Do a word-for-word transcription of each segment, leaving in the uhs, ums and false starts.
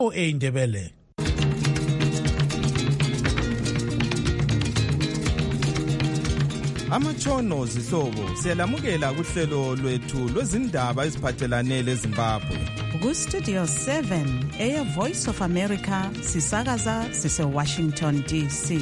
O A Ndebele. Amatshono zihlobo siyalamukela kuhlelo lwethu lwezindaba eziphathelane leZimbabwe. Ku Studio seven eya Voice of America sisakaza sise Washington D C.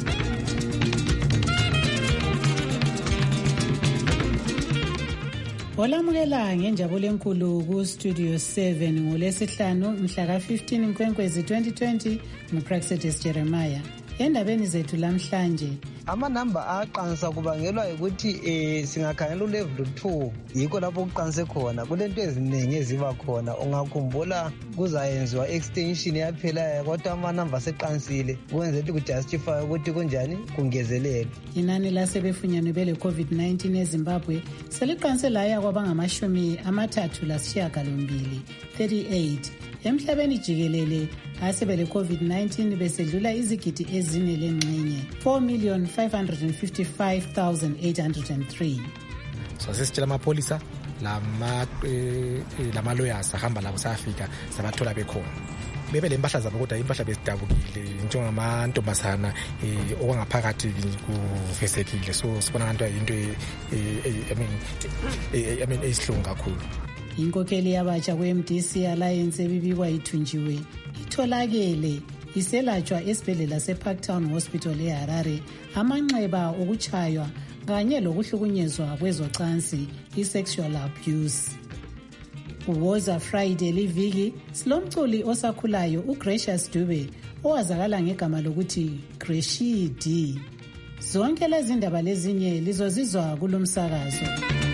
Olamukela ngenjabulo enkulu ku Studio seven ngolesihlanu mhla ka fifteen Nkwenkwezi twenty twenty nguPraxedis Jeremiah. Endabeni zethu lamhlanje amanamba aqansa kubangelwa ukuthi eh singakhangela ulevel two yikho lapho kuqanse khona kulento eziningi eziba khona ungakhumbula kuzayenziwa extension yaphela kodwa amanamba aseqansile kwenza ukuthi kujustify ukuthi kunjani kungezelele. Inani lasebefunyanwe bele COVID nineteen eZimbabwe seliqanse laya kwabangamashumi amathathu lasishiyagalombili thirty-eight emhlabeni jikelele asebele COVID nineteen besedlula izigidi ezine lengxenye four million five hundred fifty-five thousand eight hundred three. So sesitshela amapolisa lama lama lawyers ahamba labo sayafika sabathola bekhona bebe lempahla zabo kodwa impahla besidabukile njengamantombazana okwangaphakathi kuvesekile so sibona kanti into I mean I mean esihlungu kakhulu. Inkokheli yabatsha kwe-M D C Alliance ebibikwa ithunjiwe itholakele iselatshwa esibhedlela seParktown Hospital eHarare amanxeba okuchaywa kanye lokuhlukunyezwa kwezocansi i-sexual abuse. Uwoza Friday liviki silomculi osakhulayo uGracious Dube owazakala ngegama lokuthi Gracie D. Zonke lezi ndaba lezinye lizozizwa kulomsakazo.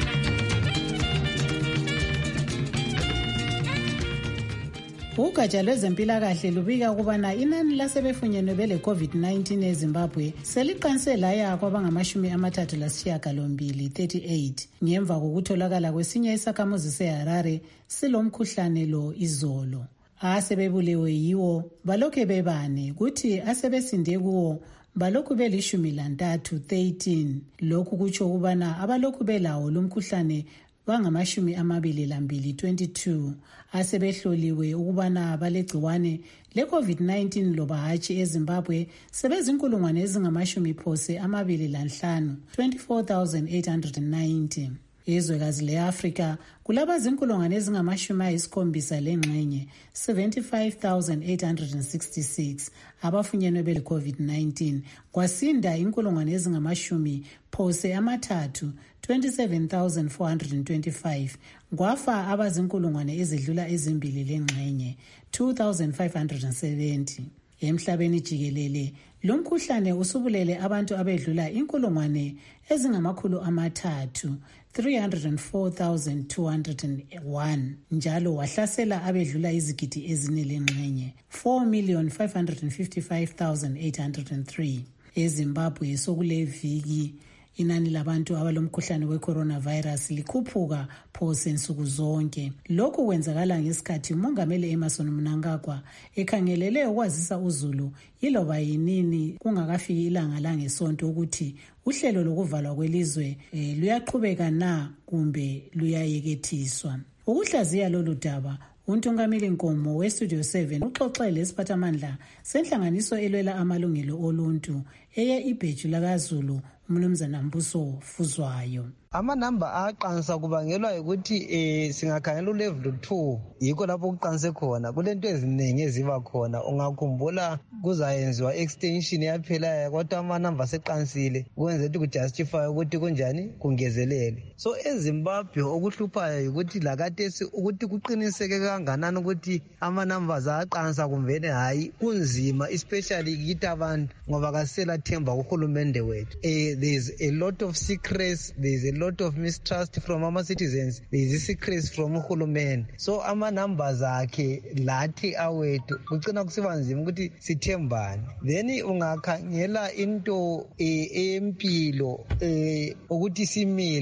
Ugatsha lwezempilakahle lubika ukubana inani lasebefunyenwe bele COVID nineteen eZimbabwe seliqanse laya kwabangamashumi amathathu lasishiyagalombili thirty-eight ngemva kokutholakala kwesinye isakhamuzi seHarare silomkhuhlane lo izolo. Asebebulewe yiwo balokhe bebane kuthi asebesinde kuwo balokhu belishumi lantathu thirteen. Lokhu kutsho ukubana abalokhu belawo lumkhuhlane bangamashumi amabili lambili twenty-two asebehloliwe ukubana balegciwane le-COVID nineteen loba hatshi eZimbabwe sebezinkulungwane ezingamashumi phose amabili lanhlanu twenty-four thousand eight hundred ninety. Izwekazi le-Afrika kulaba zinkulungwane ezingamashumi ayisikhombisa lengxenye seventy-five thousand eight hundred sixty-six abafunyenwe bele COVID nineteen kwasinda inkulungwane ezingamashumi phose amathathu twenty-seven thousand four hundred twenty-five kwafa abazinkulungwane ezidlula ezimbili lengxenye two thousand five hundred seventy. Emhlabeni jikelele lomkhuhlane usubulele abantu abedlula inkulungwane ezingamakhulu amathathu three hundred four thousand two hundred one njalo wahlasela abedlula izigidi ezine lengxenye four million five hundred fifty-five thousand eight hundred three. eZimbabwe sokuleviki inani labantu abalomkhuhlane we-coronavirus likhuphuka phose nsuku zonke. Lokhu kwenzakala ngesikhathi umongameli Emmerson Mnangagwa ekhangelele ukwazisa uzulu yiloba yinini kungakafiki ilanga langesonto ukuthi uhlelo lokuvalwa kwelizwe e, luyaqhubeka na kumbe luyayekethiswa. Ukuhlaziya lolu daba uNtungameli Nkomo we-Studio seven uxoxele isiphathamandla senhlanganiso elwela amalungelo oluntu eye ibheju lakaZulu uMnumzana Mbuso Fuzwayo. Amanamba aqansa kubangelwa ukuthi eh singakhangela ulevel two yikho lapho kuqanse khona kulento eziningi eziba khona ungakhumbula kuzayenziwa extension yaphela kodwa amanamba aseqansile kwenza ukuthi kujustify ukuthi kunjani kungezelele. So eZimbabwe okuhluphayo ukuthi lakade ukuthi kuqiniseke kanganani ukuthi amanamba aqansa kumvene hayi kunzima especially kithi abantu ngoba kasela themba kuhulumende wethu. Eh there's a lot of secrets, there's a lot of mistrust from our citizens, there's a secrets from uhulumende. So ama numbers akhe lathi awethu kucina kusiba nzima ukuthi sithembane. Then ungakhangela into empilo eh ukuthi simile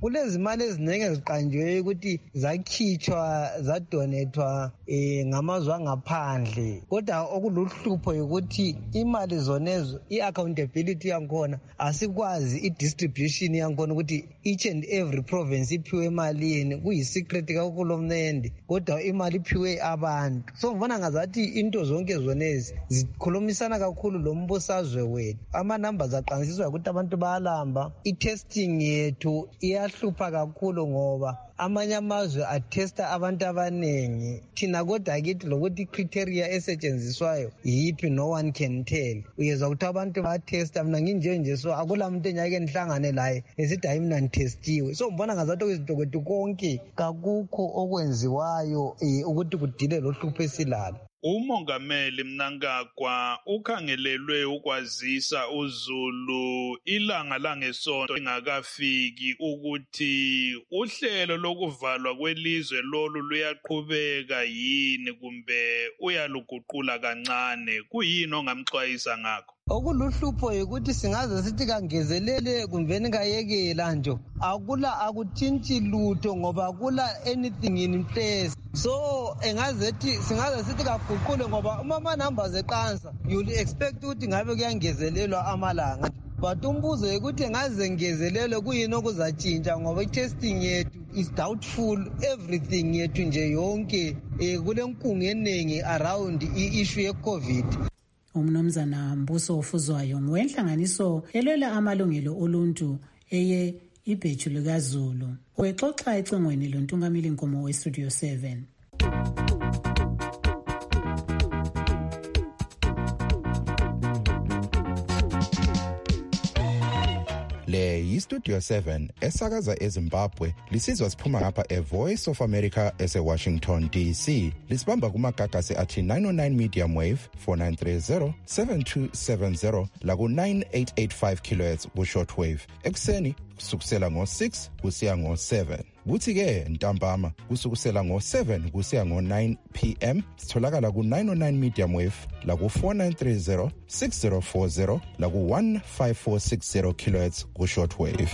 kulezimali eziningi eziqanjiweyo ukuthi zakhitshwa zadonethwa um ngamazwe angaphandle, kodwa okuluhlupho yukuthi imali zonezo i-accountability yankhona asikwazi i-distribution yankhona ukuthi each and every province iphiwe emalini, kuyi-secret kahulumende, kodwa imali iphiwe abantu. So ngibona ngazathi into zonke zonezi zikhulumisana kakhulu lo mbusazwe wethu. Ama-numbers aqansiswa ukuthi abantu bayalamba. I-testing yethu iyahlupha kakhulu ngoba amanye amazwe athesta abantu abaningi, thina kodwa kithi lokuthi i-criteria esetshenziswayo yiphi no one can tell. Uyezwa ukuthi abantu bathesta, mina nginje nje, so akula muntu enyake nihlangane laye esithi hayi mina ngithestiwe. So ngibona ngazathi kwizinto kwethu konke kakukho okwenziwayo um ukuthi kudile lo hlupho esilalo. Umongameli Mnangagwa ukhangelelwe ukwazisa uZulu ilanga langesonto lingakafiki ukuthi uhlelo lokuvalwa kwelizwe lolu luyaqhubeka yini kumbe uyaluguqula kancane. Kuyini ongamxwayisa ngakho? Okuluhlupho ukuthi singaze sithi kangezelele kumbeni kayekela nje, akula akuthintshi lutho ngoba akula anything in place. So engazethi singaze sithi kaguqule ngoba uma ama-numbers eqansa you'll expect ukuthi ngabe kuyangezelelwa amalanga, but umbuzo ukuthi engaze ngezelelwe kuyini okuzatshintsha ngoba i-testing yethu is doubtful, everything yethu nje yonke um kule nkungu eningi around i-issue ye-COVID. Umnumzana Mbuso Ofuzwayo ngowenhlanganiso elwela amalungelo oluntu eye ibheju likaZulu wexoxa ecingweni lontungameli Nkomo we-Studio seven. Le yi-Studio seven esakaza eZimbabwe lisizwa siphuma ngapha e-Voice of America ese-Washington D C. Lisibamba kumagagasi athi nine oh nine medium wave four nine three zero seven two seven zero laku nine eight eight five kilohertz ku-short wave. Ekuseni kusukusela ngo-six kusiya ngo-seven. Kuthi-ke ntambama kusukusela ngo-seven kusiya ngo-nine p m sitholakala ku-nine oh nine medium wave laku four nine three zero six zero four zero laku one five four six zero kilohertz ku-short wave.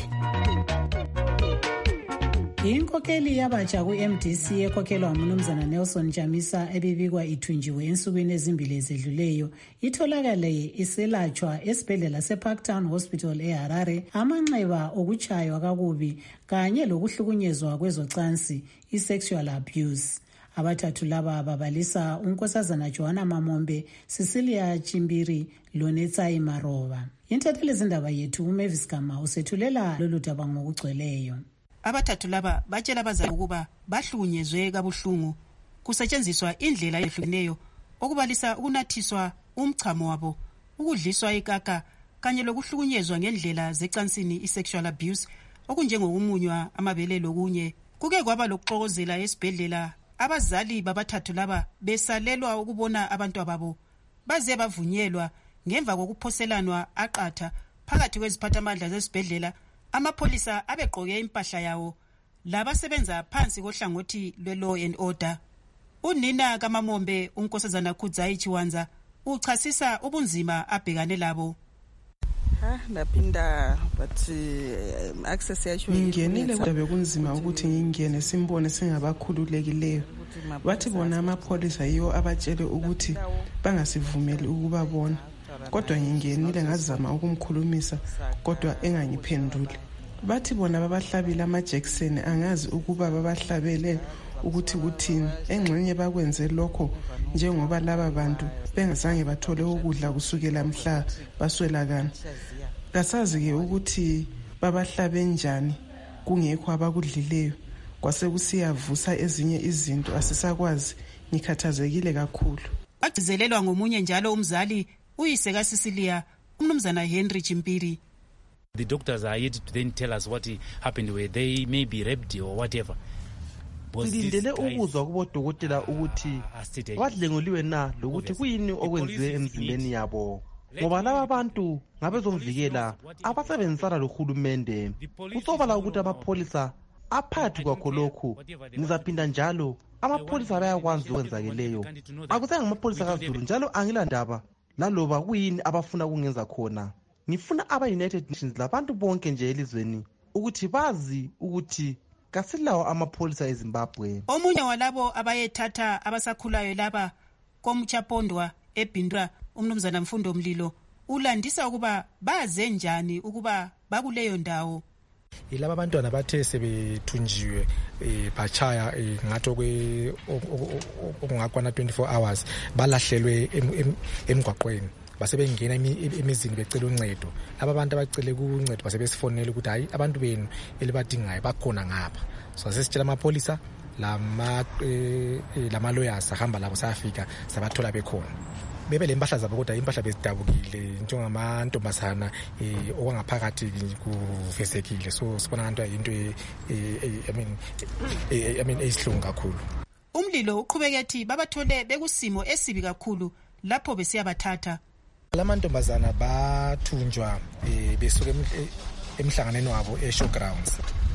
Inkokeli yabatsha ku-M D C ekhokhelwa umnumzana Nelson Chamisa ebibikwa ithunjiwe ensukwini ezimbili ezedluleyo itholakale iselatshwa esibhedlela seParktown Hospital eHarare amanxeba okutshaywa kakubi kanye lokuhlukunyezwa kwezocansi i-sexual abuse. Abathathu laba babalisa unkosazana Joanna Mamombe, Cecilia Chimbiri loNetsai Maroba. Intatheli zindaba yethu uMavis Gama usethulela lolu daba ngokugcweleyo. Abathathu laba batshela abazali ukuba bahlukunyezwe kabuhlungu kusetshenziswa indlela ehlukeneyo okubalisa ukunathiswa umchamo wabo, ukudliswa ikaka kanye lokuhlukunyezwa ngendlela zecansini i-sexual abuse okunjengokumunywa amabele lokunye. Kuke kwaba lokuxokozela esibhedlela, abazali babathathu laba besalelwa ukubona abantu babo baze bavunyelwa ngemva kokuphoselanwa aqatha phakathi kweziphathamandla zesibhedlela. Amapolisa abegqoke impahla yawo labasebenza phansi kohlangothi lwe-law and order. Unina kaMamombe unkosazana Khudzai Chiwanza uchasisa ubunzima abhekane labo. Ha lapinda but uh, access yacho ngingenile kodwa bekunzima ukuthi ngingene simbone singabakhululekileyo. Bathi bona amapolisa yiwo abatshele ukuthi bangasivumeli ukuba bona. Kodwa ngingenile ngazama ukumkhulumisa kodwa engangiphenduli. Bathi bona babahlabile amajekiseni, angazi ukuba babahlabele ukuthi kuthini. Engxenye bakwenze lokho njengoba laba bantu bengazange bathole ukudla kusukela mhla baswelakana. Kasazi ke ukuthi babahlabe njani kungekho abakudlileyo. Kwase kusiyavusa ezinye izinto asisakwazi, ngikhathazekile kakhulu. Bagcizelelwa ngomunye njalo umzali uyise kaCecilia umnumzana Henry Chimpiri. The doctors are yet to then tell us what happened, where they may be raped or whatever. Silindele ukuzwa kubodokotela ukuthi badlengoliwe na lokuthi kuyini okwenziwe emzimbeni yabo, ngoba laba bantu ngabezomvikela abasebenzisana lohulumende. Kusobala ukuthi amapholisa aphathi kwakho lokhu. Ngizaphinda njalo amapholisa bayakwazi okwenzakeleyo. Akusanga amapholisa kaZulu njalo angilandaba laloba kuyini abafuna kungenza khona. Ngifuna aba-United Nations labantu bonke nje elizweni ukuthi bazi ukuthi kasilawo amapholisa eZimbabwe. Omunye walabo abayethatha abasakhulayo laba koMchapondwa eBindra, umnumzana Mfundo Mlilo, ulandisa ukuba baze njani ukuba bakuleyo ndawo. Ilaba abantwana bathe sebethunjiwe bachaya ngathi kwe okungakwana twenty-four hours balahlelwe emgwaqweni base bengena emizini becela uncedo. Laba abantu abacele kuncedo base besifonela ukuthi hayi abantu benu elibadingayo bakhona ngapha. So sesitshela amapolisa lama lama lawyers ahamba labo sayafika sabathola bekhona. Bebe lempahla zabo kodwa impahla bezidabukile njengamantombazana eh okwangaphakathi kuvesekile. So sibona into into I mean I mean esihlungu kakhulu. Umlilo uqhubeka ethi babathole bekusimo esibi kakhulu lapho besiyabathatha. Lamantombazana bathunjwa besuka emhlanganweni wabo e-showgrounds.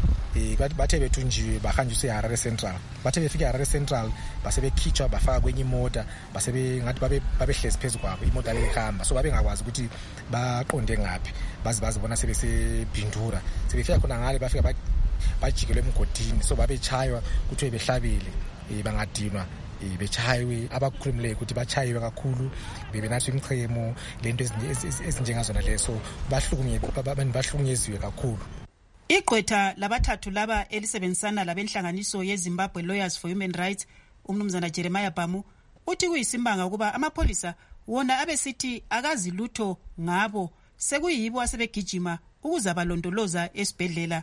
Bathe bethunjiwe bahanjiswe eHarare Central. Bathe befika eHarare Central base bekhitshwa bafaka kwenye imota base bengathi babe babehlezi phezulu kwabo imota lehamba. So babe ngakwazi ukuthi baqonde ngaphi. Bazi bazibona sebesebhindura. Sebefika khona ngale bafika bajikelwe emgodini. So babechaywa kuthiwe behlabile bangadinwa bechayiwe abakhulumileyo ukuthi bachayiwe kakhulu bebenathi imchemo lento ezinjengazona leso bahlukumeze abantu bahlukunyeziwe kakhulu. Igqwetha labathathu laba elisebenzisana labenhlanganiso yeZimbabwe Lawyers for Human Rights, umnumzana Jeremiah Bamu, uthi kuyisimbanga ukuba amapolisa wona abesithi akazi lutho ngabo sekuyibo asebegijima ukuza balondoloza esibhedlela.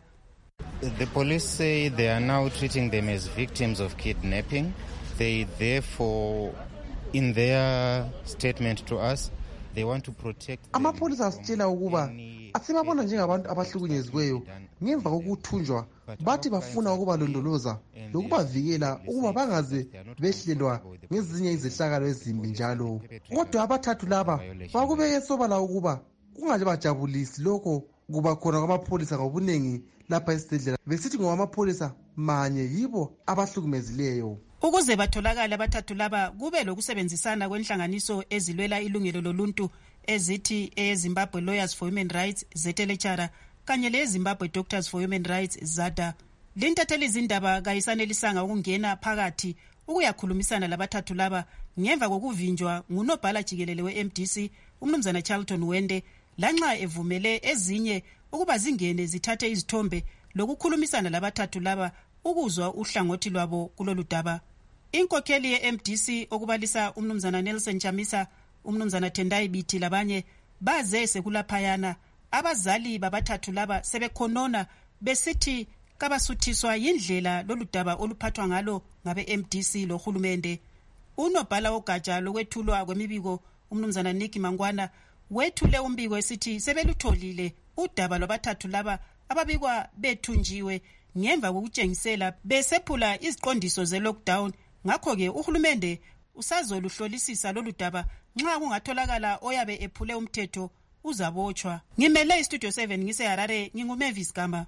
The police say they are now treating them as victims of kidnapping. They therefore, in their statement to us, they want to protect them. Amapolisa asitshela ukuba asibabona njengabantu abahlukunyeziweyo ngemva kokuthunjwa bathi bafuna ukubalondoloza lokubavikela ukuba bangaze behlelwa ngezinye izehlakalo ezimbi njalo. Kodwa abathathu laba bakubeke sobala ukuba kungaje bajabulisi lokho kuba khona kwamapolisa ngobunengi lapha esibhedlela besithi ngoba amapolisa manye yibo abahlukumezileyo. Ukuze batholakala abathathu laba kube lokusebenzisana kwenhlanganiso ezilwela ilungelo loluntu ezithi eZimbabwe Lawyers for Human Rights ZLHR kanye leZimbabwe Doctors for Human Rights ZADA. Lintatheli izindaba kayisanelisanga ukungena phakathi ukuyakhulumisana labathathu laba ngemva kokuvinjwa ngunobhala jikelele we-M D C umnumzana Charlton Wende lanxa evumele ezinye ukuba zingene zithathe izithombe lokukhulumisana labathathu laba ukuzwa uhlangothi lwabo kulolu daba. Inkokheli ye-M D C okubalisa umnumzana Nelson Chamisa, umnumzana Tendai Biti labanye baze sekulaphayana. Abazali babathathu laba sebekhonona besithi kabasuthiswa yindlela lolu daba oluphathwa ngalo ngabe M D C lo hulumende. Unobhala ogatsha lokwethulwa kwemibiko umnumzana Nicky Mangwana wethule umbiko esithi sebelutholile udaba lwabathathu laba ababikwa bethunjiwe ngemva kokutshengisela besephula iziqondiso ze-lockdown. Ngakho-ke uhulumende usazoluhlolisisa lolu daba nxa kungatholakala oyabe ephule umthetho uzabotshwa. Ngimele iStudio seven ngiseHarare, nginguMavis Gama.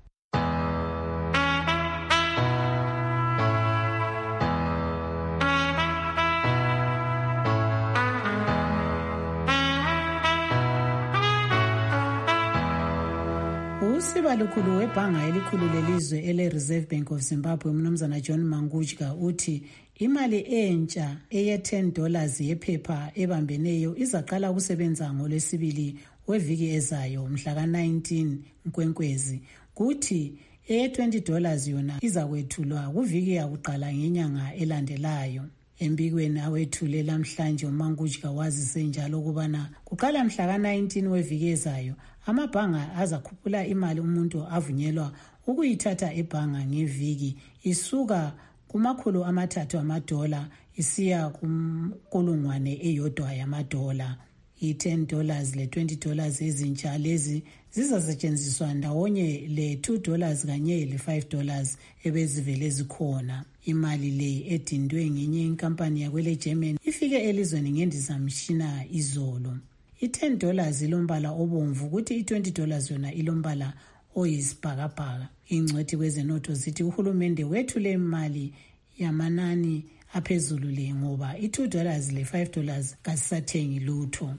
Usiba lukhulu webhanga elikhulu lelizwe ele-Reserve Bank of Zimbabwe umnumzana John Mangujka uthi imali entsha eye ten dollars yephepha ebambeneyo izaqala ukusebenza ngolwesibili weviki ezayo mhla ka nineteen Nkwenkwezi. Kuthi eye twenty dollars yona izakwethulwa kuviki yakuqala ngenyanga elandelayo. Embikweni awethule lamhlanje uMangujka wazise njalo ukubana kuqala mhla ka nineteen weviki ezayo amabhanga azakhuphula imali umuntu avunyelwa ukuyithatha ebhanga ngeviki isuka kumakhulu amathathu amadola isiya kumkulungwane eyodwa yamadola. I-ten dollars le-twenty dollars ezintsha lezi zizasetshenziswa ndawonye le-two dollars kanye le-five dollars ebezivele zikhona. Imali le edindwe ngenye inkampani yakwele German ifike elizweni ngendizamshina izolo. I-ten dollars ilombala obomvu kuthi i-twenty dollars yona ilombala oyisibhakabhaka. Ingcwethi kwezenotho zithi uhulumende wethule imali yamanani aphezulu le ngoba i-two dollars le-five dollars kasisathengi lutho.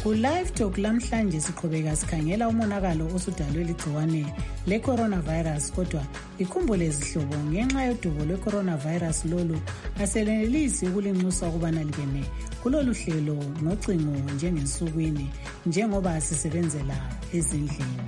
Ku-Live Talk lamhlanje siqhubeka sikhangela umonakalo osudalwe ligciwane le-coronavirus, kodwa ikhumbule izihlobo ngenxa yodubo lwe-coronavirus lolu aselenelisi ukulinxusa ukubana libene kulolu hlelo ngocingo njengensukwini njengoba sisebenzela ezindlini.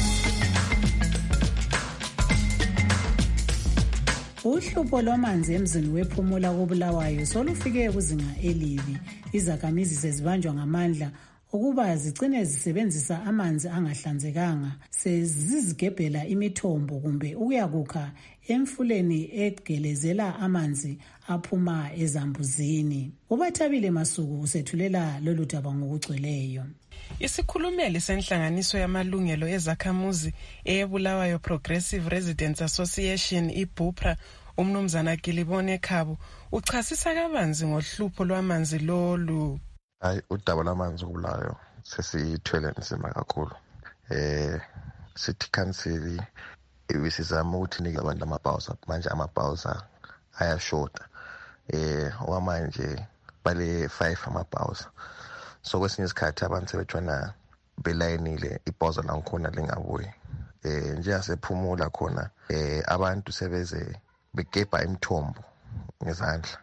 Uhlupho lwamanzi emzini wePhumula koBulawayo solufike kuzinga elibi. Izakhamizi sezibanjwa ngamandla ukuba zigcine zisebenzisa amanzi angahlanzekanga, sezizigebhela imithombo kumbe ukuyakukha emfuleni egelezela amanzi aphuma ezambuzini. Ubathabile Masuku usethulela lolu daba ngokugcweleyo. Isikhulumeli senhlanganiso yamalungelo ezakhamuzi eBulawayo Progressive Residents Association iBupra, umnumzana Gilibone Khabo, uchasisa kabanzi ngohlupho lwamanzi lolu. Hayi, udaba lwamanzi kuBulawayo sesithwele nzima kakhulu. Eh sithi council ibisizama ukuthi nike abantu amabhawuza, manje amabhawuza ayashota. Eh okwamanje bale five amabhawuza. So kwesinye isikhathi abantu sebetshona belayinile ibhozo lankhona lingabuyi. Eh nje yasePhumula khona eh abantu sebeze begebha imithombo ngezandla.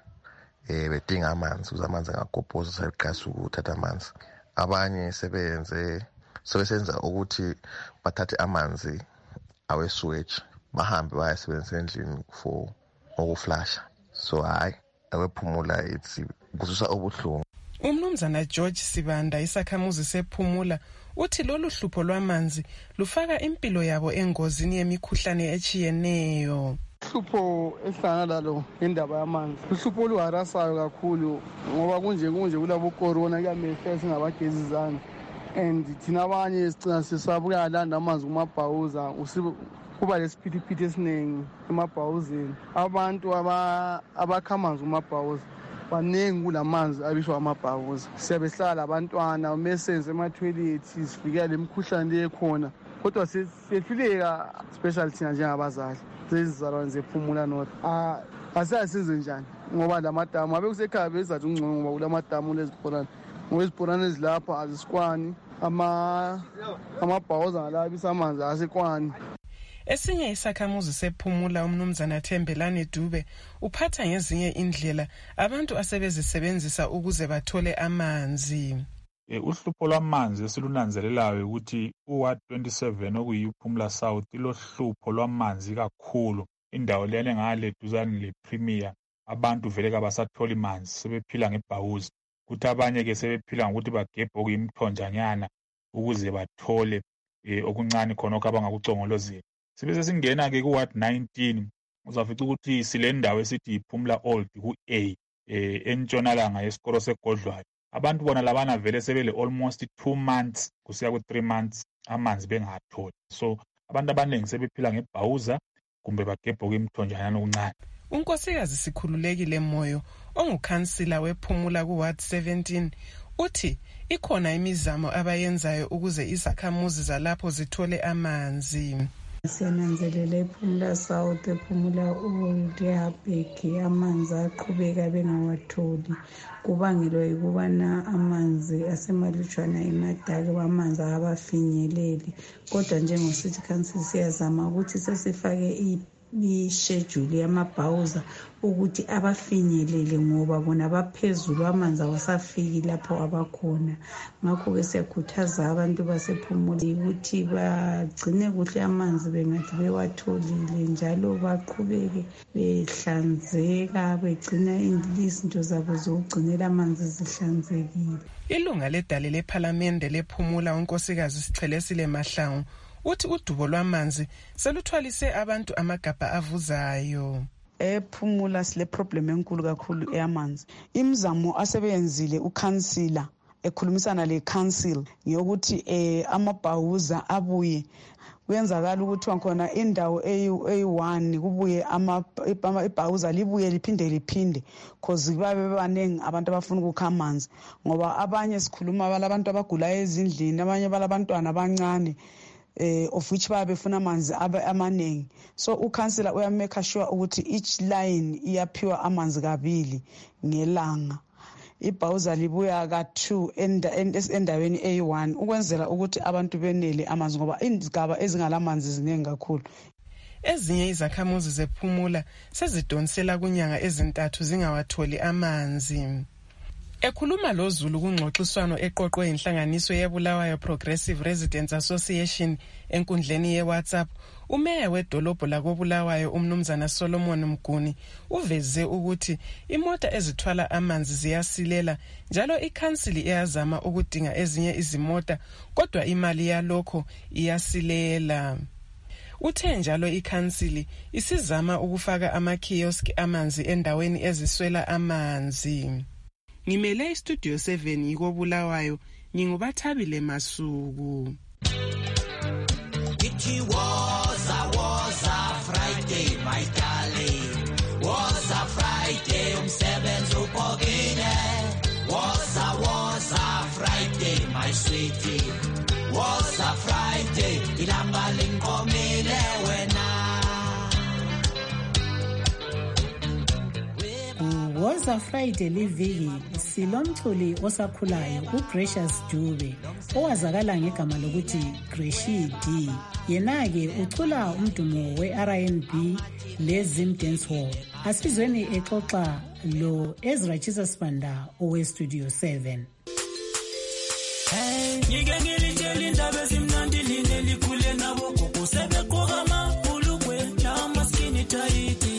Eh bedinga amanzi, uzamanzi angagobhoza seqasa ukuthatha amanzi. Abanye sebenze sebenza ukuthi bathathe amanzi awe sewage bahambe bayasebenzisa endlini for ukuflasha. So hayi awePhumula it's kususa obuhlungu. Umnumzana George Sibanda isakhamuzi sePhumula uthi lolu hlupho lwamanzi lufaka impilo yabo engozini yemikhuhlane echiyeneyo. Uhlupho ehlangana lalo indaba yamanzi uhlupho oluharasayo kakhulu ngoba kunje kunje kulabo corona kuyamehla singabagezizana, and thina abanye sicina sisabuya landa amanzi kumabhawuza kuba lesiphithiphithi esiningi emabhawuzeni. Abantu abakha amanzi kumabhawuza baningi kulamanzi abishwa amabhawuza. Siyabehlala abantwana mesenze ema-toilethi sivikela imikhuhlane lekhona, kodwa sehluleka especially thina njengabazali zezizalwane zePhumula North. Ah asasize njani ngoba lamadamu abe kusekhaya bezathi ungcono ngoba kulamadamu lezibhorane, ngoba izibhorane ezilapha azisikwani, ama amabhawuza ngalabisa amanzi asekwani. Esinye isakhamuzi sePhumula umnumzana Thembelani Dube uphatha ngezinye indlela abantu asebezisebenzisa ukuze bathole amanzi. Uhlupho lwamanzi esilunanzelelayo ukuthi uWard twenty-seven okuyiPhumula South ilohlupho lwamanzi kakhulu. Indawo lena ngale duzane lePremier abantu vele kabasathola amanzi, sebephila ngebhawuzi. Kuthi abanye ke sebephila ngokuthi bagebhe okuyimthonjanyana ukuze bathole okuncane khonokho abangakucongolozela. Sibe sesingena ke kuWard nineteen uzafica ukuthi sile ndawo esithi iPhumula Old ku-A eh entshonalanga yesikolo seGodlwayo. Abantu bona labana vele sebele almost two months kusiya ku three months amanzi bengatholi. So abantu abaningi sebephila ngebhawuza kumbe bagebhe okuyimthonjanyana okuncane. Unkosikazi Sikhululekile Moyo ongukhansila wePhumula kuWard seventeen uthi ikhona imizamo abayenzayo ukuze izakhamuzi zalapho zithole amanzi. Siyananzelela ePhumula South, ePhumula Old, eHabheki amanzi aqhubeka bengawatholi kubangelwa yikubana amanzi asemalutshwana emadake, amanzi abafinyeleli. Kodwa njengosithi council siyazama ukuthi sesifake ishedule yamabhawuza ukuthi abafinyelele ngoba bona baphezulu amanzi awasafiki lapho abakhona. Ngakho ke siyakhuthaza abantu basePhumula ukuthi bagcine kuhle amanzi bengathi bewatholile, njalo baqhubeke behlanzeka begcina izinto zabo zokugcinela amanzi zihlanzekile. Ilunga ledale lePhalamende lePhumula unkosikazi Sichelesile Mahlangu uthi udubo lwamanzi seluthwalise abantu amagabha avuzayo. ePhumula sile problem enkulu kakhulu eyamanzi. Imizamo asebenzile ukhansila ekhulumisana le council yokuthi eh amabhawuza abuye kuyenzakala ukuthi wakhona indawo eyi one kubuye ama ibhawuza libuye liphinde liphinde cause babe banengi abantu abafuna ukukha amanzi, ngoba abanye sikhuluma balabantu abagula ezindlini, abanye balabantwana abancane eh of which babe befuna amanzi amanengi. So ukansela uyamake sure ukuthi each line iyaphiwa amanzi kabili ngelanga. ibhawuza libuya ka-two endaweni eyi-one ukwenzela ukuthi abantu benele amanzi ngoba izigaba ezingalamanzi ziningi kakhulu. Ezinye izakhamuzi zephumula sezidonsela kunyanga ezintathu zingawatholi amanzi. Ekhuluma lo Zulu kungxoxiswano eqoqwe inhlanganiso yeBulawayo Progressive Residents Association enkundleni ye-WhatsApp, umeya wedolobho lakoBulawayo umnumzana Solomon Mguni uveze ukuthi imota ezithwala amanzi ziyasilela njalo ikhansili iyazama ukudinga ezinye izimota kodwa imali yalokho iyasilela. Uthe njalo ikhansili isizama ukufaka ama-kiosk amanzi endaweni eziswela amanzi. Ngimele iStudio seven yikoBulawayo, ngingubathabile Masuku. It was a was a Friday, my darling. Was a Friday, umsebenzi ubhokile. Was a was a Friday, my sweetie. Was a Friday, ilanga linkomile wena. Woza Friday liviki silomculi osakhulayo uGracious Dube owazakala ngegama lokuthi Gracie D. Yena-ke ucula umdumo we-R and B le-Zim Dance Hall. Asizweni exoxa lo Ezra Chisasibanda owe-Studio seven. Hey, ngike ngilitshela indaba ezimnandi line likhule nabo gogo sebeqoka amabhulukwe namaskini tight.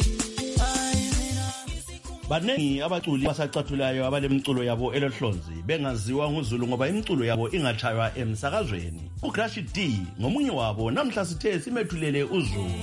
Banengi abaculi basacathulayo abalemculo yabo elohlonzi bengaziwa nguZulu ngoba imculo yabo ingatshaywa emsakazweni. uGracie D ngomunye wabo namhla sithe simethulele uZulu.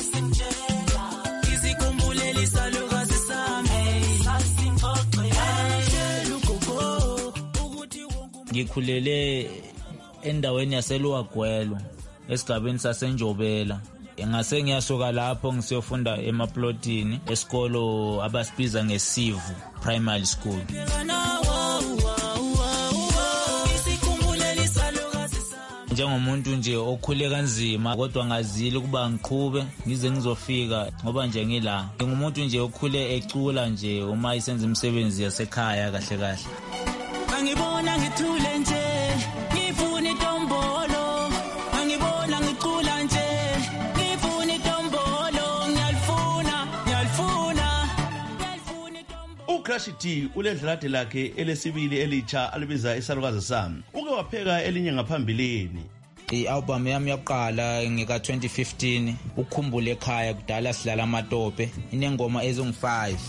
Ngikhulele endaweni yaseLuwagwelo esigabeni saseNjobela. Ngase ngiyasuka lapho ngisiyofunda emaplotini esikolo abasibiza ngeSivu Primary School. Njengomuntu nje okhule kanzima kodwa ngazile kuba ngiqhube ngize ngizofika ngoba nje ngila. Ngumuntu nje okhule ecula nje uma isenza imisebenzi yasekhaya kahle kahle. Ngibona ngithule nje ngifuna itombolo. Ngibona ngicula nje uGracie D uledlelade lakhe elesibili elitsha alibiza isalukazi sami. Uke wapheka elinye ngaphambilini. I-album yami yaqala ngeka twenty fifteen ukukhumbula ekhaya kudala sidlala amatope inengoma ezingu five.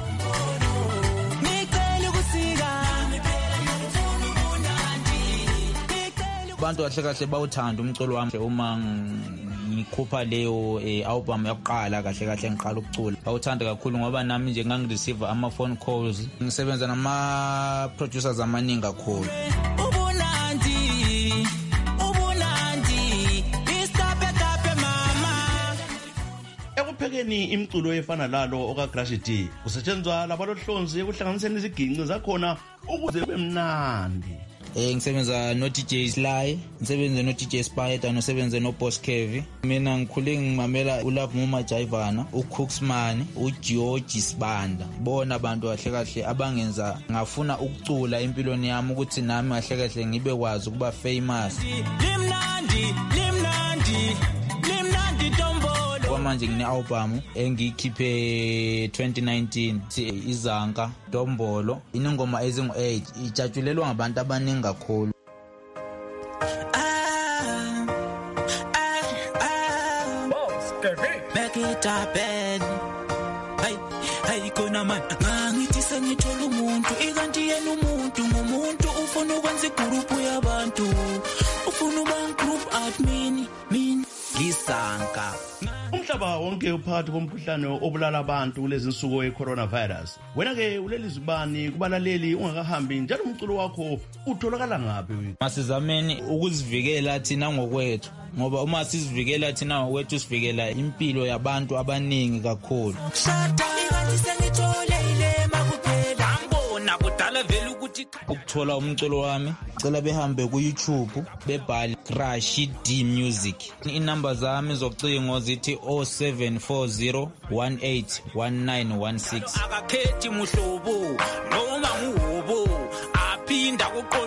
Abantu kahle kahle bawuthanda umculo wami uma ngikhupha leyo album yaqala kahle kahle ngiqala ukucula. Bawuthanda kakhulu ngoba nami nje ngangireceive ama phone calls. Ngisebenza nama producers amaningi kakhulu. Ubunandi ubunandi istape tape mama. Ekuphekeni imculo efana lalo okaGracie D kusetshenzwa labalohlonzi ekuhlanganiseni iziginci zakhona ukuze bemnandi. Eh ngisebenza no D J Sly, ngisebenza no D J Spider, nosebenza no Boss Kevi. Mina ngikhule ngimamela uLove Muma Jayivana, uCooksman, uGeorge Sibanda. Bona abantu kahle kahle abangenza ngafuna ukucula empilweni yami ukuthi nami kahle kahle ngibe kwazi ukuba famous. Limnandi, limnandi, limnandi tombolo. Manje ngine album engiyikhiphe twenty nineteen izanka Dombolo iningoma ezingu eight ijatshulelwa ngabantu abaningi kakhulu. Ah ah ah Boss Kevi back it up and hey hey kona man ngithi sengithola umuntu ikanti yena umuntu ngumuntu ufuna ukwenza igroup yabantu ufuna uba group admin min ngisanka. Umhlaba wonke uphakathi komkhuhlane obulala abantu kulezi nsuku we-coronavirus. Wena-ke uleli zibani kubalaleli ungakahambi njalo umculo wakho utholakala ngaphi? Masizameni ukuzivikela thina ngokwethu ngoba uma sizivikela thina ngokwethu sivikela impilo yabantu abaningi kakhulu. Ukuthola umculo wami cela behambe ku YouTube bebhale Gracie D Music. Inamba zami zocingo zithi oh seven four zero one eight one nine one six. Akakhethi muhlobo noma ngubo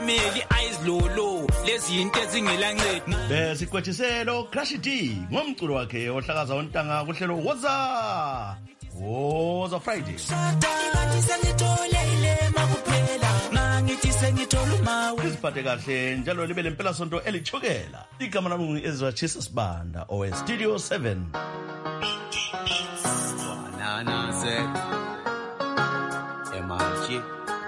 family eyes low low lezi into ezingelancedi besikwethiselo Crash D ngomculo wakhe ohlakaza ontanga kuhlelo woza woza Friday ngathi sengitholele makuphela ngithi sengithola umawe iziphathe kahle njalo libe lempela sonto elichokela igama lami ezwachisa Sibanda owe Studio seven Nana said M I G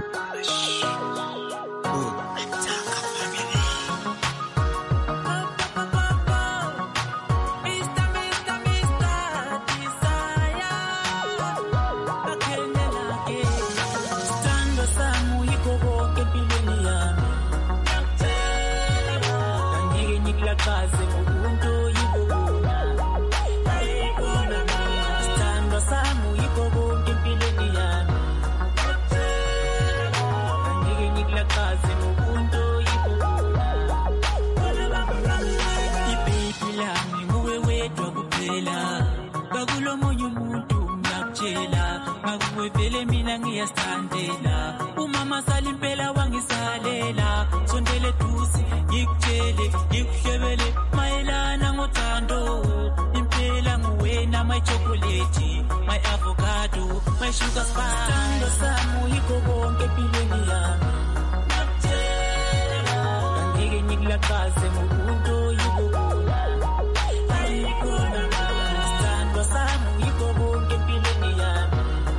vele mina ngiyastandela umama salimpela wangisalela sondele dusi ngikutshele ngikuhlebele mayelana ngothando impela nguwena my chocolate my avocado my sugar spice stando samu yikho konke empilweni yami ngeke ngikulakaze ngokunto yibona ayikona stando samu yikho konke empilweni yami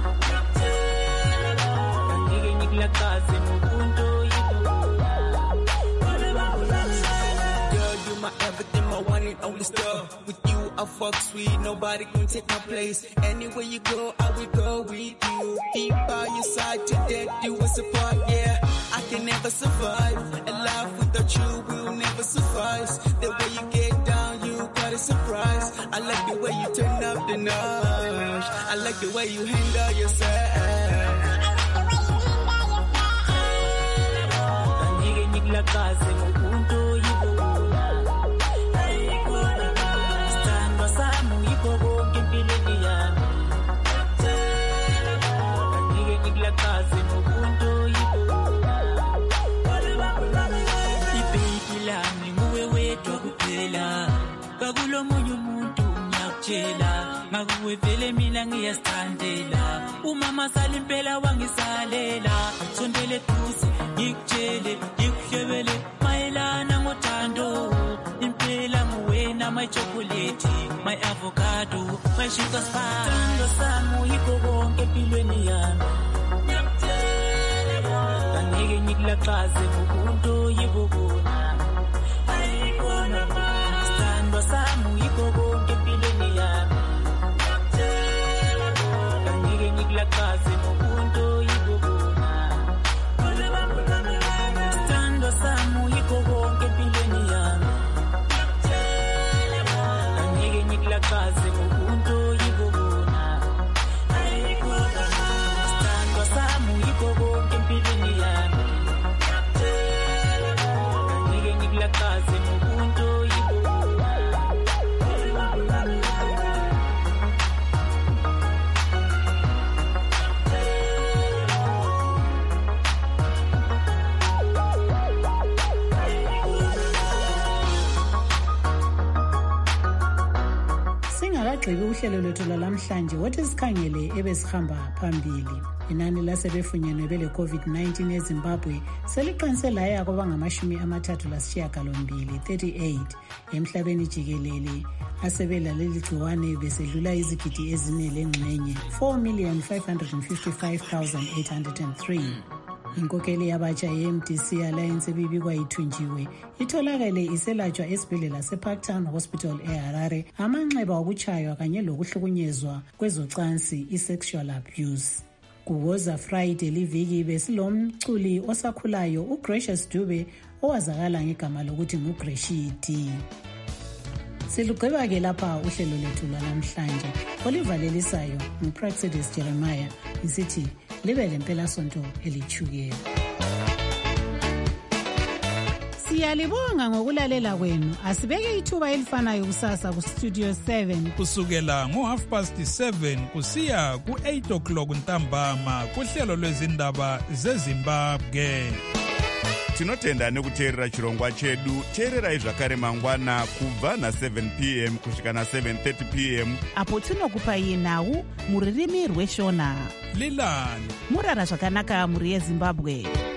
Girl, you my everything, my one and only star. With you, I fuck sweet, nobody can take my place. Anywhere you go, I will go with you. Be by your side to death, do us apart, yeah. I can never survive. A life without you will never suffice. The way you get down, you got a surprise. I like the way you turn up the notch. I like the way you handle yourself. Lakaze ngokunto yibona ayikona stando samu yikho konke empilweni yami ngeke ngikulakaze ngokunto yibona ibaby lami nguwe wedwa kuphela kakulomunye umuntu ngiyakutshela ngakuwe vele mina ngiyastandela umama salimpela wangisalela sondele dusi ngikutshele ngikuhlebele mayelana ngothando impela nguwena my chocolate my avocado my sugar spice stando samu yikho konke empilweni yami ngeke ngikulakaze ngokunto yibona ayikona stando samu yikho konke empilweni yami ngeke ngikulakaze ngokunto yibona stando samu yikho konke empilweni yami ngeke ngikulakaze ngokunto yibona stando samu yikho konke empilweni yami ngeke ngikulakaze ngokunto yibona singakagqibi uhlelo lwethu lwalamhlanje wothi sikhangele ebesihamba phambili. Inani lasebefunyenwe bele covid nineteen eZimbabwe seliqinise laya kwabangamashumi amathathu lasishiyagalombili thirty-eight emhlabeni jikelele asebela leli gciwane besedlula izigidi ezine lengxenye four million five hundred fifty-five thousand eight hundred three. Inkokeli yabatsha ye-M D C Alliance ebibikwa ithunjiwe itholakele iselatshwa esibhedlela seParktown Hospital eHarare amanxeba okutshaywa kanye lokuhlukunyezwa kwezocansi i-sexual abuse. Kuwoza Friday liviki besilomculi osakhulayo uGracious Dube owazakala ngegama lokuthi nguGreshidi. Silugqiba-ke lapha uhlelo lethu lwanamhlanje olivalelisayo nguPraxidis Jeremiah isithi libe lempela sonto elichukela. Siyalibonga ngokulalela kwenu. Asibeke ithuba elifanayo kusasa ku Studio seven kusukela ngo half past seven kusiya ku eight o'clock ntambama kuhlelo lwezindaba zeZimbabwe. tinotenda nekuteerera chirongwa chedu. Teererai zvakare mangwana kubva na-seven p m kusvika na-seven thirty p m apo tinokupai nhau mururimi rweshona. Lilani murara zvakanaka muri yeZimbabwe.